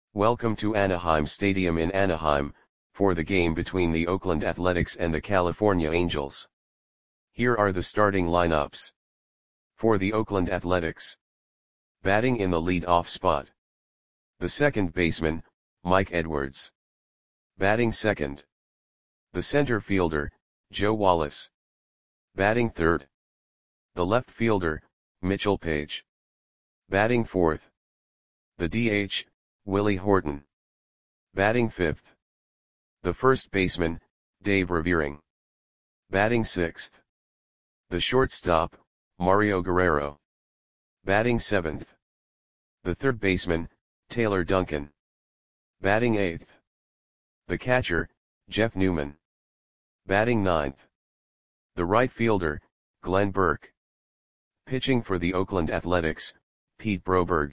Welcome to Anaheim Stadium in Anaheim, for the game between the Oakland Athletics and the California Angels. Here are the starting lineups. For the Oakland Athletics. Batting in the lead-off spot. The second baseman, Mike Edwards. Batting second. The center fielder, Joe Wallace. Batting third. The left fielder, Mitchell Page. Batting fourth. The DH, Willie Horton. Batting fifth. The first baseman, Dave Revering. Batting sixth. The shortstop, Mario Guerrero. Batting seventh. The third baseman, Taylor Duncan. Batting eighth. The catcher, Jeff Newman. Batting ninth. The right fielder, Glenn Burke. Pitching for the Oakland Athletics, Pete Broberg.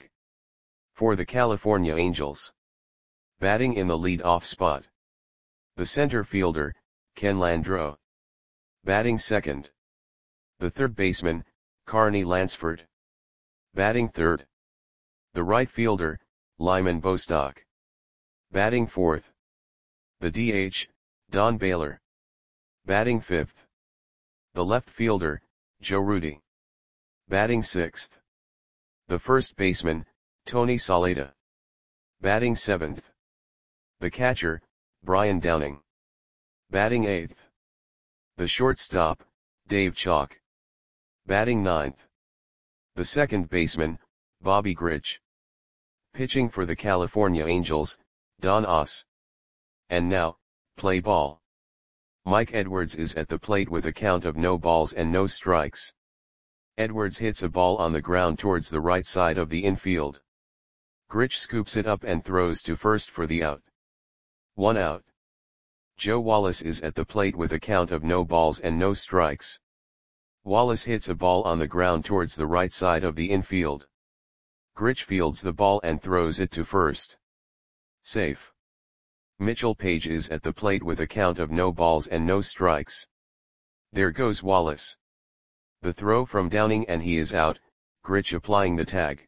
For the California Angels. Batting in the lead-off spot. The center fielder, Ken Landreau. Batting second. The third baseman, Carney Lansford. Batting third. The right fielder, Lyman Bostock. Batting fourth. The DH, Don Baylor. Batting fifth. The left fielder, Joe Rudi. Batting sixth. The first baseman, Tony Saleta. Batting seventh. The catcher, Brian Downing. Batting eighth. The shortstop, Dave Chalk. Batting ninth. The second baseman, Bobby Grich. Pitching for the California Angels, Don Oss. And now, play ball. Mike Edwards is at the plate with a count of no balls and no strikes. Edwards hits a ball on the ground towards the right side of the infield. Grich scoops it up and throws to first for the out. 1 out. Joe Wallace is at the plate with a count of no balls and no strikes. Wallace hits a ball on the ground towards the right side of the infield. Grich fields the ball and throws it to first. Safe. Mitchell Page is at the plate with a count of no balls and no strikes. There goes Wallace. The throw from Downing and he is out, Grich applying the tag.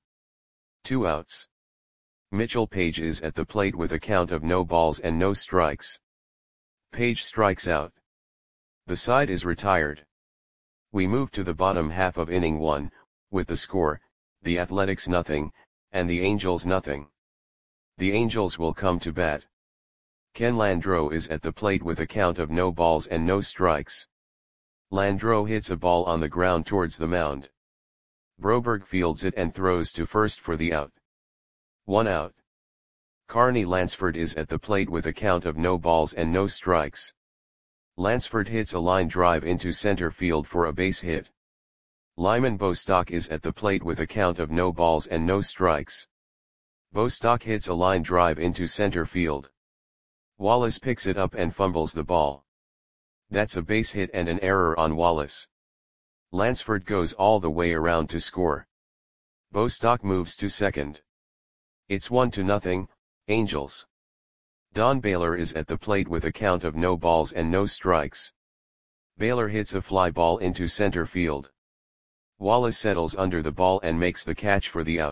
2 outs. Mitchell Page is at the plate with a count of no balls and no strikes. Page strikes out. The side is retired. We move to the bottom half of inning 1, with the score, the Athletics 0, and the Angels 0. The Angels will come to bat. Ken Landreau is at the plate with a count of no balls and no strikes. Landreau hits a ball on the ground towards the mound. Broberg fields it and throws to first for the out. 1 out. Carney Lansford is at the plate with a count of no balls and no strikes. Lansford hits a line drive into center field for a base hit. Lyman Bostock is at the plate with a count of no balls and no strikes. Bostock hits a line drive into center field. Wallace picks it up and fumbles the ball. That's a base hit and an error on Wallace. Lansford goes all the way around to score. Bostock moves to second. It's 1-0, Angels. Don Baylor is at the plate with a count of no balls and no strikes. Baylor hits a fly ball into center field. Wallace settles under the ball and makes the catch for the out.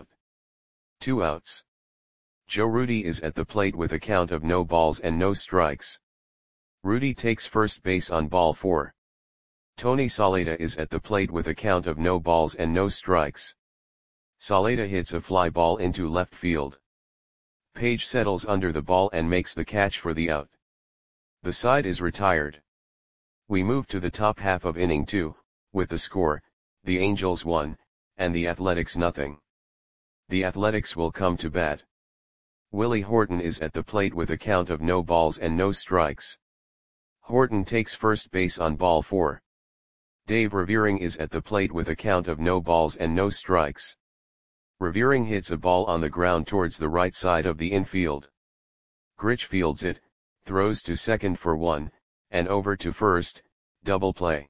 2 outs. Joe Rudi is at the plate with a count of no balls and no strikes. Rudi takes first base on ball 4. Tony Saleta is at the plate with a count of no balls and no strikes. Saleta hits a fly ball into left field. Page settles under the ball and makes the catch for the out. The side is retired. We move to the top half of inning 2, with the score, the Angels 1, and the Athletics 0. The Athletics will come to bat. Willie Horton is at the plate with a count of no balls and no strikes. Horton takes first base on ball 4. Dave Revering is at the plate with a count of no balls and no strikes. Revering hits a ball on the ground towards the right side of the infield. Grich fields it, throws to second for 1, and over to first, double play.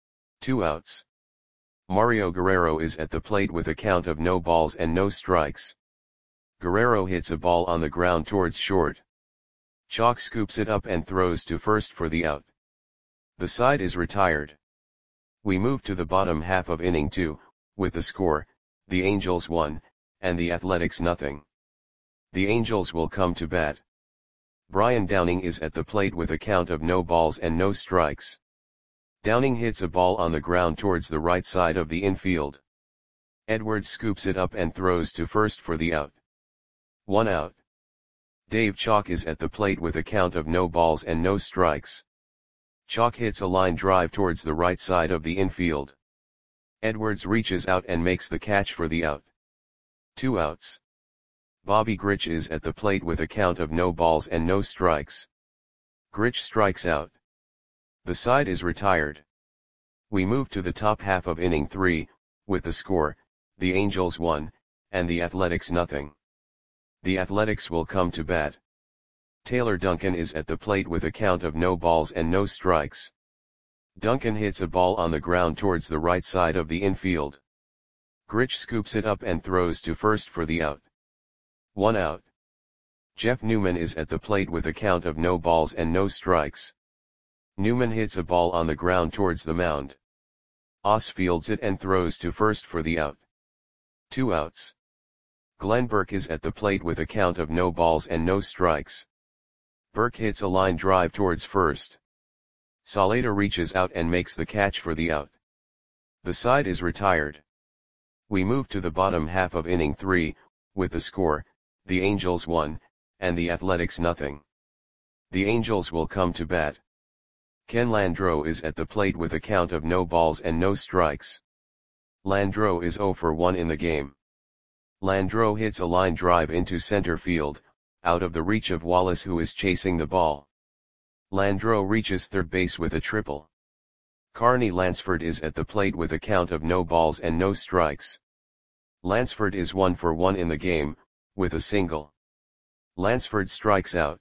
2 outs. Mario Guerrero is at the plate with a count of no balls and no strikes. Guerrero hits a ball on the ground towards short. Chalk scoops it up and throws to first for the out. The side is retired. We move to the bottom half of inning 2, with the score, the Angels 1, and the Athletics 0. The Angels will come to bat. Brian Downing is at the plate with a count of no balls and no strikes. Downing hits a ball on the ground towards the right side of the infield. Edwards scoops it up and throws to first for the out. 1 out. Dave Chalk is at the plate with a count of no balls and no strikes. Chalk hits a line drive towards the right side of the infield. Edwards reaches out and makes the catch for the out. 2 outs. Bobby Grich is at the plate with a count of no balls and no strikes. Grich strikes out. The side is retired. We move to the top half of inning 3, with the score, the Angels 1, and the Athletics nothing. The Athletics will come to bat. Taylor Duncan is at the plate with a count of no balls and no strikes. Duncan hits a ball on the ground towards the right side of the infield. Grich scoops it up and throws to first for the out. 1 out. Jeff Newman is at the plate with a count of no balls and no strikes. Newman hits a ball on the ground towards the mound. Oss fields it and throws to first for the out. 2 outs. Glenn Burke is at the plate with a count of no balls and no strikes. Burke hits a line drive towards first. Saleta reaches out and makes the catch for the out. The side is retired. We move to the bottom half of inning 3, with the score, the Angels 1, and the Athletics nothing. The Angels will come to bat. Ken Landreau is at the plate with a count of no balls and no strikes. Landreau is 0 for 1 in the game. Landreau hits a line drive into center field, out of the reach of Wallace who is chasing the ball. Landreau reaches third base with a triple. Carney Lansford is at the plate with a count of no balls and no strikes. Lansford is 1 for 1 in the game, with a single. Lansford strikes out.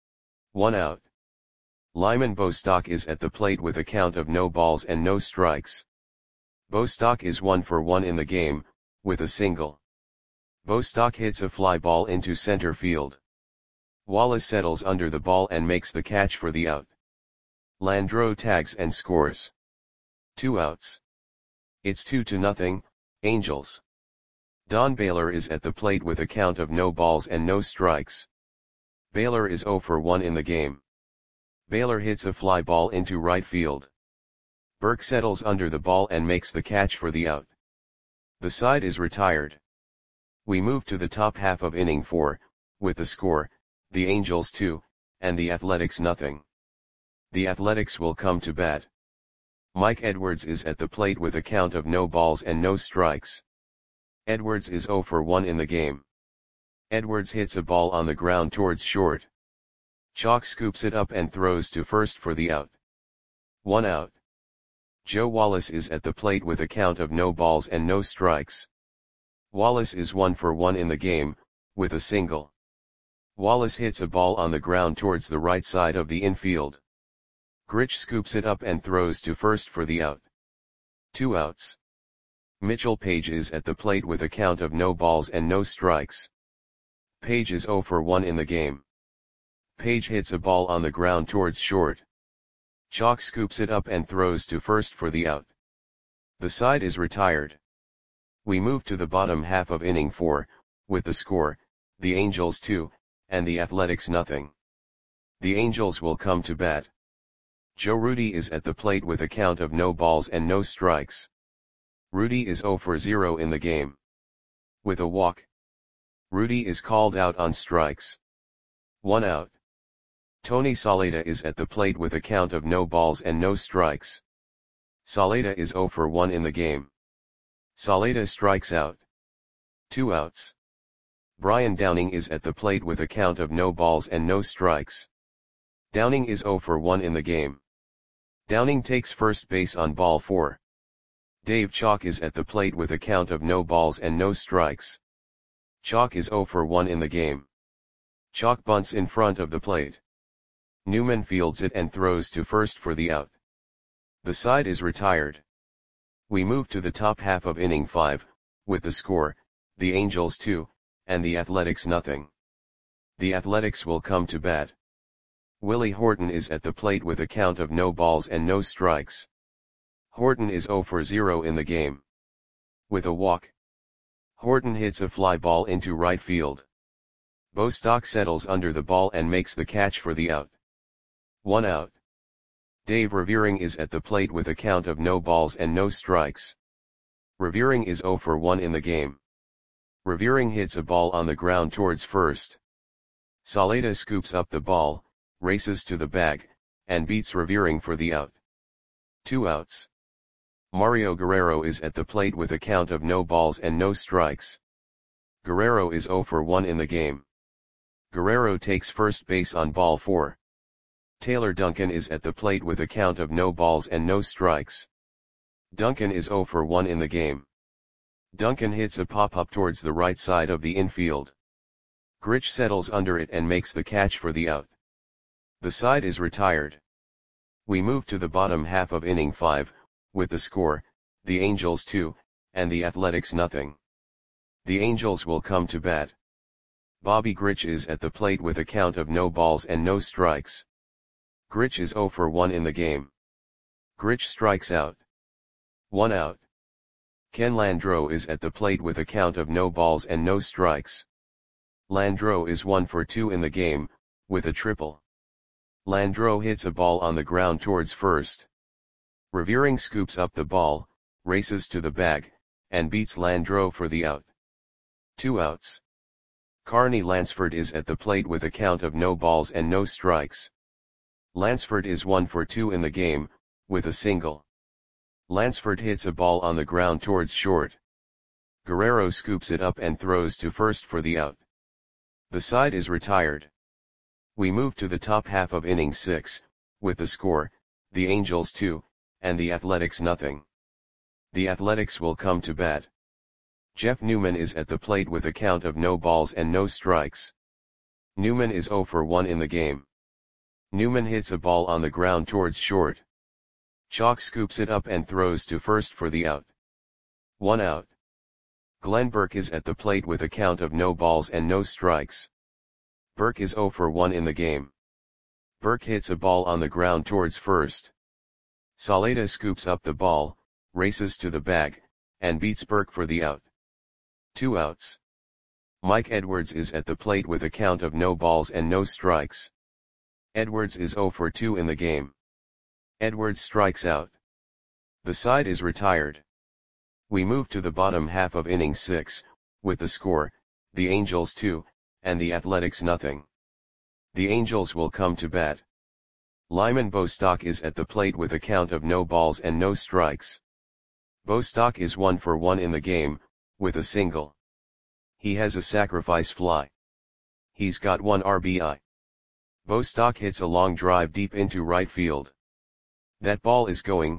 1 out. Lyman Bostock is at the plate with a count of no balls and no strikes. Bostock is 1 for 1 in the game, with a single. Bostock hits a fly ball into center field. Wallace settles under the ball and makes the catch for the out. Landreau tags and scores. 2 outs. It's 2-0, Angels. Don Baylor is at the plate with a count of no balls and no strikes. Baylor is 0 for 1 in the game. Baylor hits a fly ball into right field. Burke settles under the ball and makes the catch for the out. The side is retired. We move to the top half of inning 4, with the score, the Angels 2, and the Athletics nothing. The Athletics will come to bat. Mike Edwards is at the plate with a count of no balls and no strikes. Edwards is 0 for 1 in the game. Edwards hits a ball on the ground towards short. Chalk scoops it up and throws to first for the out. 1 out. Joe Wallace is at the plate with a count of no balls and no strikes. Wallace is 1 for 1 in the game, with a single. Wallace hits a ball on the ground towards the right side of the infield. Grich scoops it up and throws to first for the out. 2 outs. Mitchell Page is at the plate with a count of no balls and no strikes. Page is 0 for 1 in the game. Page hits a ball on the ground towards short. Chalk scoops it up and throws to first for the out. The side is retired. We move to the bottom half of inning 4, with the score, the Angels 2, and the Athletics nothing. The Angels will come to bat. Joe Rudi is at the plate with a count of no balls and no strikes. Rudi is 0 for 0 in the game. With a walk. Rudi is called out on strikes. 1 out. Tony Saleta is at the plate with a count of no balls and no strikes. Saleta is 0 for 1 in the game. Saleta strikes out. 2 outs. Brian Downing is at the plate with a count of no balls and no strikes. Downing is 0 for 1 in the game. Downing takes first base on ball 4. Dave Chalk is at the plate with a count of no balls and no strikes. Chalk is 0 for 1 in the game. Chalk bunts in front of the plate. Newman fields it and throws to first for the out. The side is retired. We move to the top half of inning 5, with the score, the Angels 2, and the Athletics nothing. The Athletics will come to bat. Willie Horton is at the plate with a count of no balls and no strikes. Horton is 0 for 0 in the game. With a walk. Horton hits a fly ball into right field. Bostock settles under the ball and makes the catch for the out. 1 out. Dave Revering is at the plate with a count of no balls and no strikes. Revering is 0 for 1 in the game. Revering hits a ball on the ground towards first. Saleta scoops up the ball, races to the bag, and beats Revering for the out. 2 outs. Mario Guerrero is at the plate with a count of no balls and no strikes. Guerrero is 0 for 1 in the game. Guerrero takes first base on ball 4. Taylor Duncan is at the plate with a count of no balls and no strikes. Duncan is 0 for 1 in the game. Duncan hits a pop-up towards the right side of the infield. Grich settles under it and makes the catch for the out. The side is retired. We move to the bottom half of inning 5, with the score, the Angels 2, and the Athletics nothing. The Angels will come to bat. Bobby Grich is at the plate with a count of no balls and no strikes. Grich is 0 for 1 in the game. Grich strikes out. 1 out. Ken Landreau is at the plate with a count of no balls and no strikes. Landreau is 1 for 2 in the game, with a triple. Landreau hits a ball on the ground towards first. Revering scoops up the ball, races to the bag, and beats Landreau for the out. 2 outs. Carney Lansford is at the plate with a count of no balls and no strikes. Lansford is 1 for 2 in the game, with a single. Lansford hits a ball on the ground towards short. Guerrero scoops it up and throws to first for the out. The side is retired. We move to the top half of inning 6, with the score, the Angels 2, and the Athletics nothing. The Athletics will come to bat. Jeff Newman is at the plate with a count of no balls and no strikes. Newman is 0 for 1 in the game. Newman hits a ball on the ground towards short. Chalk scoops it up and throws to first for the out. 1 out. Glenn Burke is at the plate with a count of no balls and no strikes. Burke is 0 for 1 in the game. Burke hits a ball on the ground towards first. Saleta scoops up the ball, races to the bag, and beats Burke for the out. 2 outs. Mike Edwards is at the plate with a count of no balls and no strikes. Edwards is 0 for 2 in the game. Edwards strikes out. The side is retired. We move to the bottom half of inning 6, with the score, the Angels 2, and the Athletics nothing. The Angels will come to bat. Lyman Bostock is at the plate with a count of no balls and no strikes. Bostock is 1 for 1 in the game, with a single. He has a sacrifice fly. He's got 1 RBI. Bostock hits a long drive deep into right field. That ball is gone.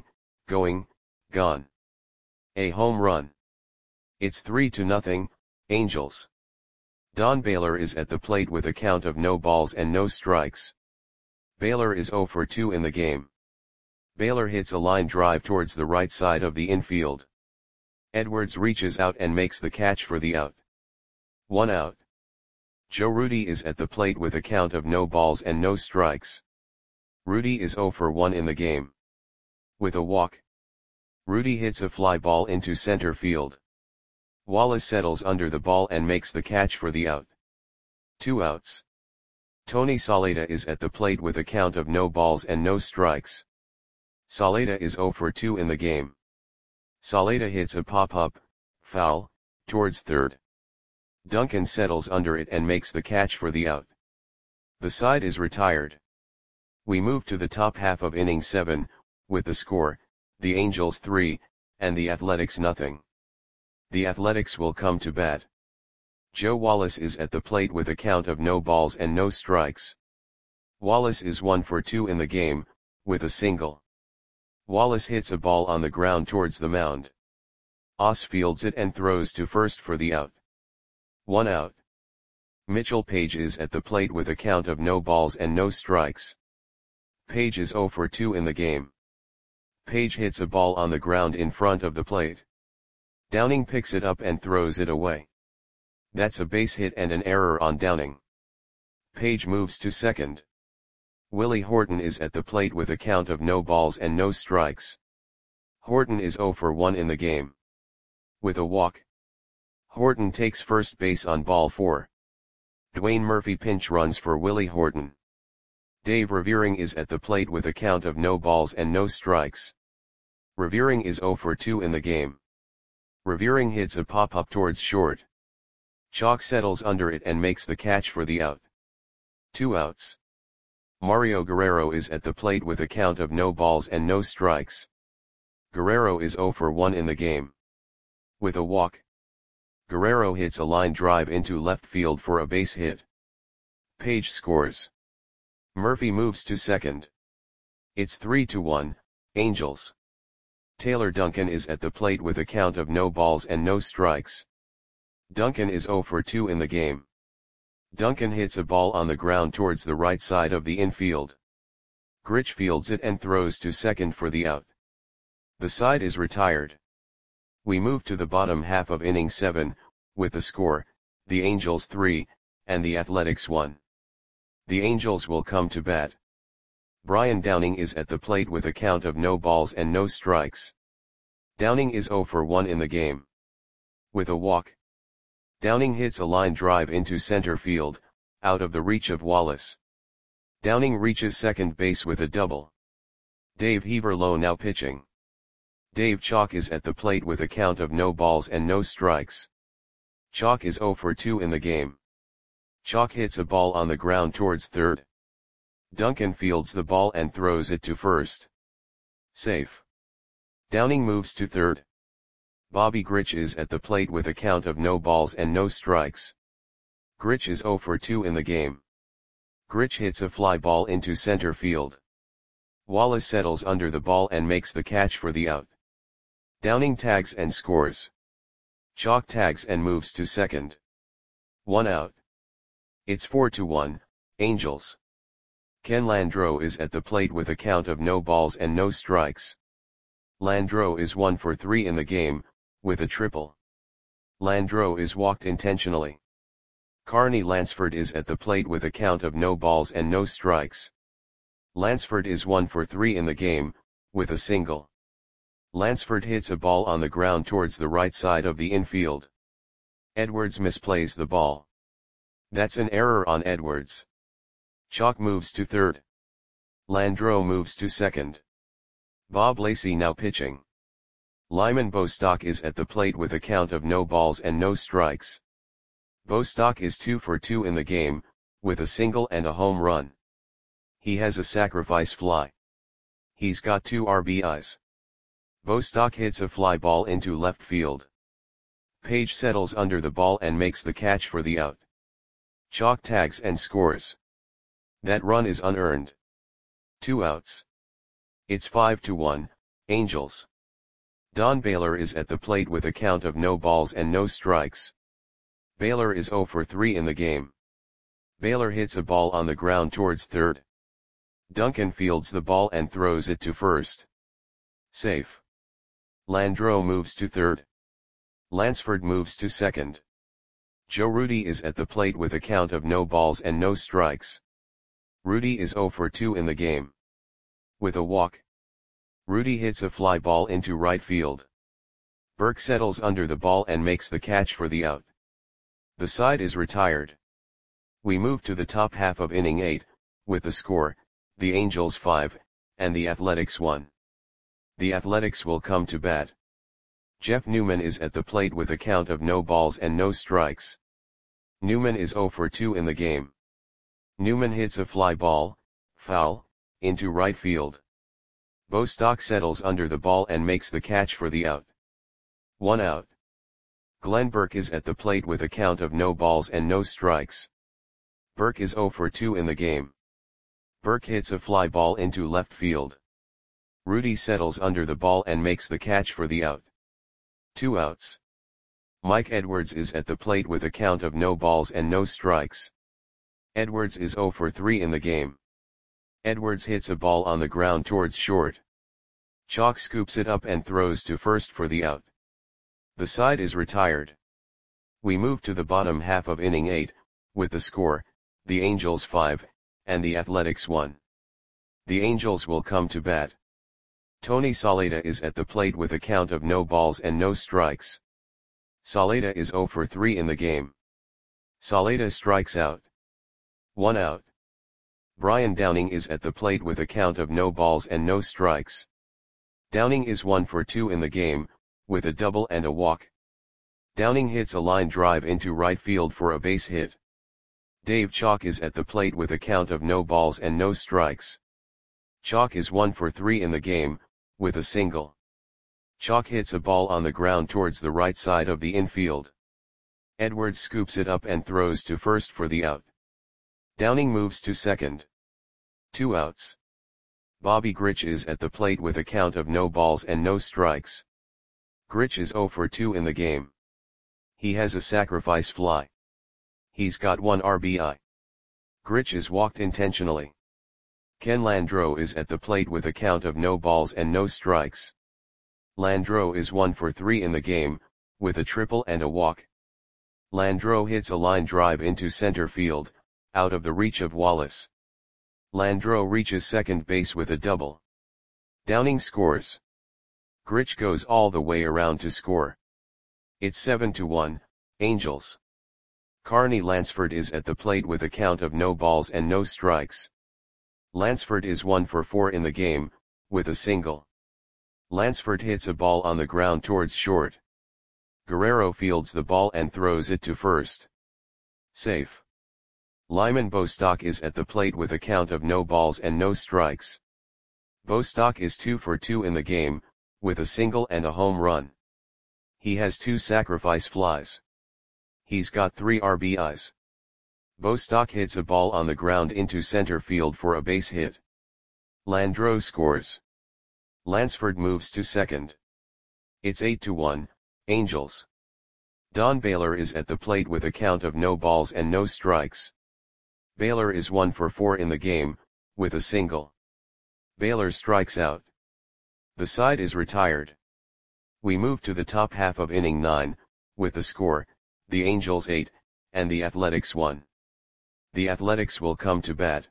A home run. It's 3-0, Angels. Don Baylor is at the plate with a count of no balls and no strikes. Baylor is 0 for 2 in the game. Baylor hits a line drive towards the right side of the infield. Edwards reaches out and makes the catch for the out. 1 out. Joe Rudi is at the plate with a count of no balls and no strikes. Rudi is 0 for 1 in the game. With a walk. Rudi hits a fly ball into center field. Wallace settles under the ball and makes the catch for the out. 2 outs. Tony Saleta is at the plate with a count of no balls and no strikes. Saleta is 0 for 2 in the game. Saleta hits a pop-up, foul, towards third. Duncan settles under it and makes the catch for the out. The side is retired. We move to the top half of inning 7, with the score, the Angels 3, and the Athletics nothing. The Athletics will come to bat. Joe Wallace is at the plate with a count of no balls and no strikes. Wallace is 1 for 2 in the game, with a single. Wallace hits a ball on the ground towards the mound. Oss fields it and throws to first for the out. 1 out. Mitchell Page is at the plate with a count of no balls and no strikes. Page is 0 for 2 in the game. Page hits a ball on the ground in front of the plate. Downing picks it up and throws it away. That's a base hit and an error on Downing. Page moves to second. Willie Horton is at the plate with a count of no balls and no strikes. Horton is 0 for 1 in the game. With a walk. Horton takes first base on ball 4. Dwayne Murphy pinch runs for Willie Horton. Dave Revering is at the plate with a count of no balls and no strikes. Revering is 0 for 2 in the game. Revering hits a pop-up towards short. Chalk settles under it and makes the catch for the out. 2 outs. Mario Guerrero is at the plate with a count of no balls and no strikes. Guerrero is 0 for 1 in the game. With a walk, Guerrero hits a line drive into left field for a base hit. Page scores. Murphy moves to second. It's 3-1, Angels. Taylor Duncan is at the plate with a count of no balls and no strikes. Duncan is 0 for 2 in the game. Duncan hits a ball on the ground towards the right side of the infield. Grich fields it and throws to second for the out. The side is retired. We move to the bottom half of inning 7, with the score, the Angels 3, and the Athletics 1. The Angels will come to bat. Brian Downing is at the plate with a count of no balls and no strikes. Downing is 0 for 1 in the game. With a walk, Downing hits a line drive into center field, out of the reach of Wallace. Downing reaches second base with a double. Dave Heaverlow now pitching. Dave Chalk is at the plate with a count of no balls and no strikes. Chalk is 0 for 2 in the game. Chalk hits a ball on the ground towards third. Duncan fields the ball and throws it to first. Safe. Downing moves to third. Bobby Grich is at the plate with a count of no balls and no strikes. Grich is 0 for 2 in the game. Grich hits a fly ball into center field. Wallace settles under the ball and makes the catch for the out. Downing tags and scores. Chalk tags and moves to second. 1 out. It's 4-1, Angels. Ken Landreau is at the plate with a count of no balls and no strikes. Landreau is 1 for 3 in the game, with a triple. Landreau is walked intentionally. Carney Lansford is at the plate with a count of no balls and no strikes. Lansford is 1 for 3 in the game, with a single. Lansford hits a ball on the ground towards the right side of the infield. Edwards misplays the ball. That's an error on Edwards. Chalk moves to third. Landreau moves to second. Bob Lacey now pitching. Lyman Bostock is at the plate with a count of no balls and no strikes. Bostock is 2 for 2 in the game, with a single and a home run. He has a sacrifice fly. He's got 2 RBIs. Bostock hits a fly ball into left field. Page settles under the ball and makes the catch for the out. Chalk tags and scores. That run is unearned. 2 outs. It's 5-1, Angels. Don Baylor is at the plate with a count of no balls and no strikes. Baylor is 0 for 3 in the game. Baylor hits a ball on the ground towards third. Duncan fields the ball and throws it to first. Safe. Landreau moves to third. Lansford moves to second. Joe Rudi is at the plate with a count of no balls and no strikes. Rudi is 0 for 2 in the game. With a walk, Rudi hits a fly ball into right field. Burke settles under the ball and makes the catch for the out. The side is retired. We move to the top half of inning 8, with the score, the Angels 5, and the Athletics 1. The Athletics will come to bat. Jeff Newman is at the plate with a count of no balls and no strikes. Newman is 0 for 2 in the game. Newman hits a fly ball, foul, into right field. Bostock settles under the ball and makes the catch for the out. 1 out. Glenn Burke is at the plate with a count of no balls and no strikes. Burke is 0 for 2 in the game. Burke hits a fly ball into left field. Rudi settles under the ball and makes the catch for the out. 2 outs. Mike Edwards is at the plate with a count of no balls and no strikes. Edwards is 0 for 3 in the game. Edwards hits a ball on the ground towards short. Chalk scoops it up and throws to first for the out. The side is retired. We move to the bottom half of inning 8, with the score, the Angels 5, and the Athletics 1. The Angels will come to bat. Tony Saleta is at the plate with a count of no balls and no strikes. Saleta is 0 for 3 in the game. Saleta strikes out. 1 out. Brian Downing is at the plate with a count of no balls and no strikes. Downing is 1 for 2 in the game, with a double and a walk. Downing hits a line drive into right field for a base hit. Dave Chalk is at the plate with a count of no balls and no strikes. Chalk is 1 for 3 in the game, with a single. Chalk hits a ball on the ground towards the right side of the infield. Edwards scoops it up and throws to first for the out. Downing moves to second. 2 outs. Bobby Grich is at the plate with a count of no balls and no strikes. Grich is 0 for 2 in the game. He has a sacrifice fly. He's got 1 RBI. Grich is walked intentionally. Ken Landreau is at the plate with a count of no balls and no strikes. Landreau is 1 for 3 in the game, with a triple and a walk. Landreau hits a line drive into center field, out of the reach of Wallace. Landreau reaches second base with a double. Downing scores. Grich goes all the way around to score. It's 7-1, Angels. Carney Lansford is at the plate with a count of no balls and no strikes. Lansford is 1 for 4 in the game, with a single. Lansford hits a ball on the ground towards short. Guerrero fields the ball and throws it to first. Safe. Lyman Bostock is at the plate with a count of no balls and no strikes. Bostock is 2 for 2 in the game, with a single and a home run. He has 2 sacrifice flies. He's got 3 RBIs. Bostock hits a ball on the ground into center field for a base hit. Landreau scores. Lansford moves to second. It's 8-1, Angels. Don Baylor is at the plate with a count of no balls and no strikes. Baylor is 1 for 4 in the game, with a single. Baylor strikes out. The side is retired. We move to the top half of inning 9, with the score, the Angels 8, and the Athletics 1. The Athletics will come to bat.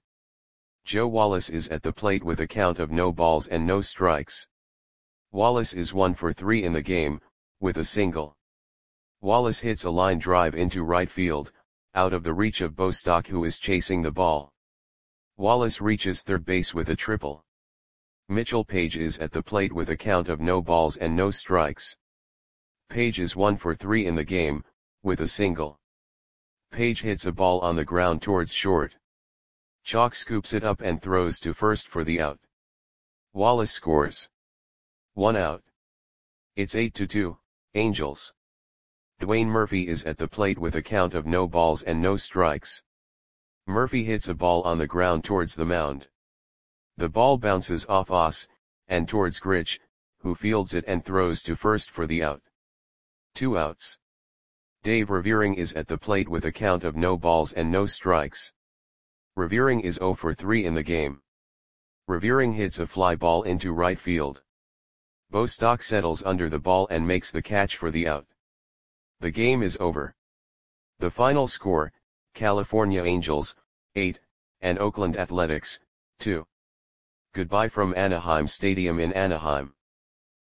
Joe Wallace is at the plate with a count of no balls and no strikes. Wallace is 1 for 3 in the game, with a single. Wallace hits a line drive into right field, out of the reach of Bostock, who is chasing the ball. Wallace reaches third base with a triple. Mitchell Page is at the plate with a count of no balls and no strikes. Page is 1 for 3 in the game, with a single. Page hits a ball on the ground towards short. Chalk scoops it up and throws to first for the out. Wallace scores. 1 out. It's 8-2, Angels. Dwayne Murphy is at the plate with a count of no balls and no strikes. Murphy hits a ball on the ground towards the mound. The ball bounces off Oss, and towards Grich, who fields it and throws to first for the out. 2 outs. Dave Revering is at the plate with a count of no balls and no strikes. Revering is 0 for 3 in the game. Revering hits a fly ball into right field. Bostock settles under the ball and makes the catch for the out. The game is over. The final score, California Angels, 8, and Oakland Athletics, 2. Goodbye from Anaheim Stadium in Anaheim.